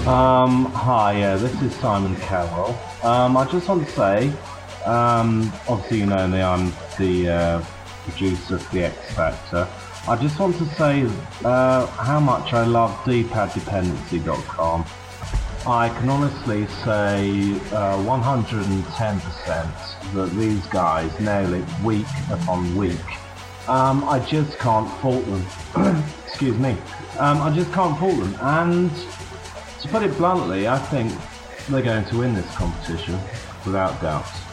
Hi, yeah, this is Simon Carroll. I just want to say, obviously you know me, I'm the producer of The X Factor. I just want to say how much I love dpaddependency.com. I can honestly say 110% that these guys nail it week upon week. I just can't fault them. Excuse me. I just can't fault them. And to put it bluntly, I think they're going to win this competition, without doubt.